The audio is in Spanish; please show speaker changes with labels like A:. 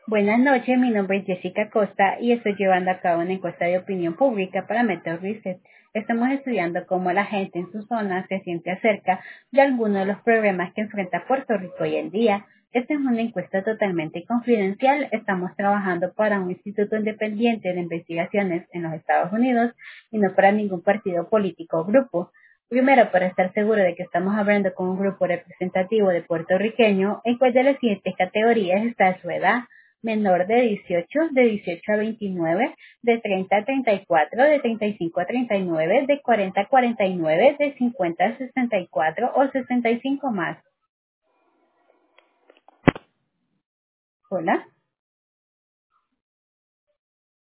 A: Buenas noches, mi nombre es Jessica Costa y estoy llevando a cabo una encuesta de opinión pública para Meta Research. Estamos estudiando cómo la gente en su zona se siente acerca de algunos de los problemas que enfrenta Puerto Rico hoy en día. Esta es una encuesta totalmente confidencial. Estamos trabajando para un instituto independiente de investigaciones en los Estados Unidos y no para ningún partido político o grupo. Primero, para estar seguro de que estamos hablando con un grupo representativo de puertorriqueños, en cual de las siguientes categorías está su edad: menor de 18, de 18 a 29, de 30 a 34, de 35 a 39, de 40 a 49, de 50 a 64 o 65 más. Hola.